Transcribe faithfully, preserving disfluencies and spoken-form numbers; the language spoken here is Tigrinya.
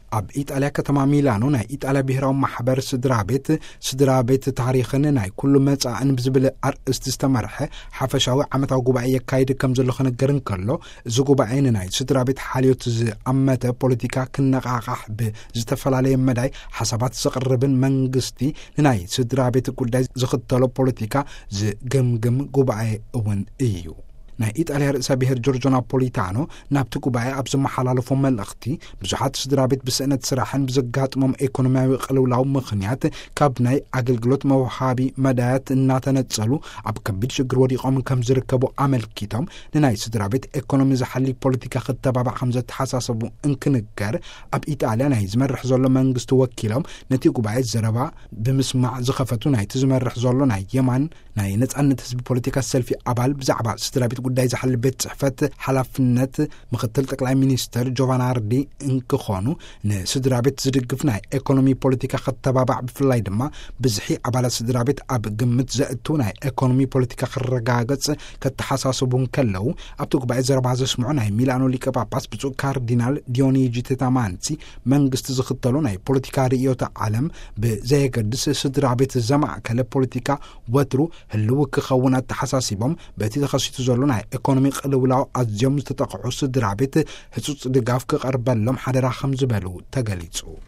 ኣብ ኢጣልያ ከተማ ሚላኖ ናይ ኢጣልያ ብሄራዊ ማሕበር ስድራ ቤት ስድራ ቤት ታሪኽን ናይ ኩሉ መጻእን ብዝብል ኣርእስቲ ዝተመርሐ ሓፈሻዊ ዓመታዊ ጉባኤ የካይድ ከም ዘሎ ክነገርን ከሎ እዚ ጉባኤ ናይ ስድራ ቤት ሓልዮት ዝኣመተ ፖለቲካ ክነቃቃሕ ብዝተፈላለየ መዳይ ሓሳባት ዘቕርብን መንግስቲ ንናይ ስድራ ቤት ጉዳይ ዝኽተሎ ፖለቲካ ዝግምግም ጉባኤ እውን እዩ። ናይ ኢጣልያ ርእሰ ብሄር ጆርጆ ናፖሊታኖ ናብቲ ጉባኤ ኣብ ዝመሓላለፎ መልእኽቲ ብዙሓት ስድራ ቤት ብስእነት ስራሕን ብዘጋጥሞም ኢኮኖሚያዊ ቅልውላው ምኽንያት ካብ ናይ ኣገልግሎት መውሃቢ መዳያት እናተነጸሉ ኣብ ከቢድ ሽግር ወዲቖም ከም ዝርከቡ ኣመልኪቶም ንናይ ስድራ ቤት ኢኮኖሚ ዝሓሊ ፖለቲካ ክተባባዕ ከም ዘተሓሳሰቡ እንክንገር ኣብ ኢጣልያ ናይ ዝመርሕ ዘሎ መንግስቲ ወኪሎም ነቲ ጉባኤ ዘረባ ብምስማዕ ዝኸፈቱ ናይቲ ዝመርሕ ዘሎ ናይ የማን ናይ ነጻነት ህዝቢ ፖለቲካ ሰልፊ ኣባል ብዛዕባ ስድራ ቤት ጉዳይ ዝሓሊ ቤት ጽሕፈት ሓላፍነት ምክትል ጠቅላይ ሚኒስተር ጆቫናርዲ እንክኾኑ ንስድራ ቤት ዝድግፍ ናይ ኢኮኖሚ ፖለቲካ ከተባባዕ ብፍላይ ድማ ብዝሒ ኣባላት ስድራ ቤት ኣብ ግምት ዘእቱ ናይ ኢኮኖሚ ፖለቲካ ክረጋገጽ ከተሓሳስቡን ከለው ኣብቲ ጉባኤ ዘረባ ዘስምዑ ናይ ሚላኖ ሊቀ ጳጳስ ብፁዕ ካርዲናል ዲዮኒጂ ቴታማንሲ መንግስቲ ዝኽተሉ ናይ ፖለቲካ ርእዮተ ዓለም ብዘየገድስ ስድራ ቤት ዘማዕከለ ፖለቲካ ወትሩ ህልው ክኸውን ኣተሓሳሲቦም በቲ ተኸሲቱ ዘሎ ናይ ኢኮኖሚ ቅልውላው ኣዝዮም ዝተጠቕዑ ስድራ ቤት ህጹጽ ድጋፍ ክቐርበሎም ሓደራ ከም ዝበሉ ተገሊጹ።